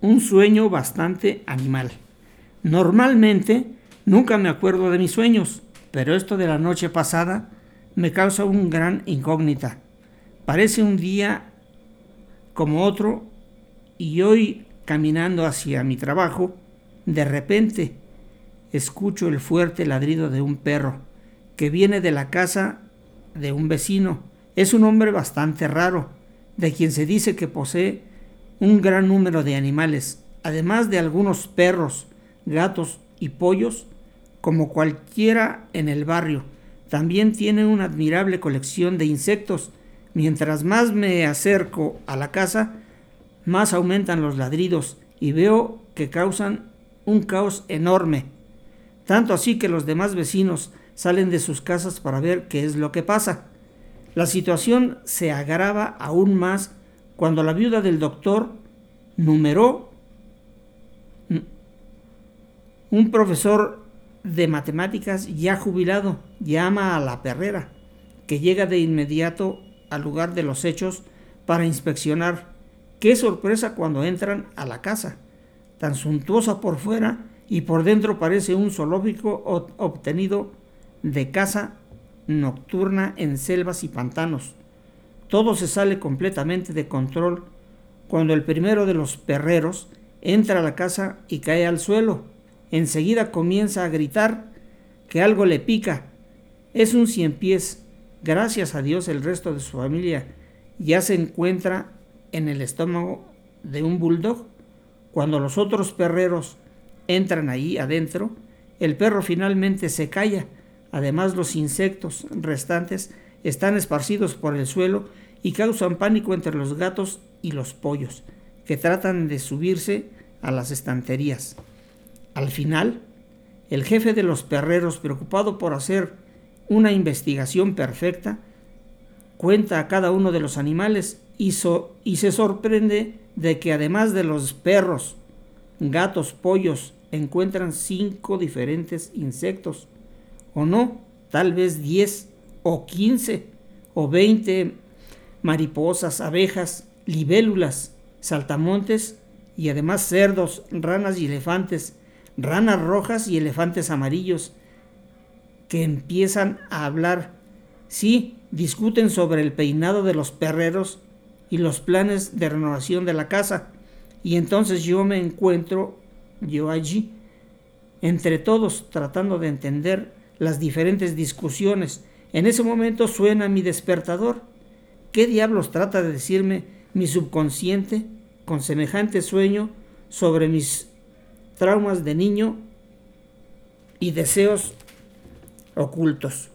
un sueño bastante animal. Normalmente nunca me acuerdo de mis sueños, pero esto de la noche pasada me causa un gran incógnita. Parece un día como otro y hoy, caminando hacia mi trabajo, de repente escucho el fuerte ladrido de un perro que viene de la casa de un vecino. Es un hombre bastante raro, de quien se dice que posee un gran número de animales, además de algunos perros, gatos y pollos, como cualquiera en el barrio. También tiene una admirable colección de insectos. Mientras más me acerco a la casa, más aumentan los ladridos y veo que causan un caos enorme. Tanto así que los demás vecinos salen de sus casas para ver qué es lo que pasa. La situación se agrava aún más cuando la viuda del doctor numeró, un profesor de matemáticas ya jubilado, llama a la perrera, que llega de inmediato al lugar de los hechos para inspeccionar. Qué sorpresa cuando entran a la casa, tan suntuosa por fuera y por dentro parece un zoológico obtenido de caza nocturna en selvas y pantanos. Todo se sale completamente de control cuando el primero de los perreros entra a la casa y cae al suelo. Enseguida comienza a gritar que algo le pica. Es un ciempiés. Gracias a Dios el resto de su familia ya se encuentra en el estómago de un bulldog. Cuando los otros perreros entran ahí adentro, el perro finalmente se calla. Además, los insectos restantes están esparcidos por el suelo y causan pánico entre los gatos y los pollos, que tratan de subirse a las estanterías. Al final, el jefe de los perreros, preocupado por hacer una investigación perfecta, cuenta a cada uno de los animales y se sorprende de que además de los perros, gatos, pollos, encuentran 5 diferentes insectos, o no, tal vez 10 o 15 o 20 mariposas, abejas, libélulas, saltamontes y además cerdos, ranas y elefantes, ranas rojas y elefantes amarillos, que empiezan a hablar. Sí, discuten sobre el peinado de los perreros y los planes de renovación de la casa. Y entonces yo me encuentro allí, entre todos, tratando de entender las diferentes discusiones. En ese momento suena mi despertador. ¿Qué diablos trata de decirme mi subconsciente con semejante sueño sobre mis traumas de niño y deseos ocultos?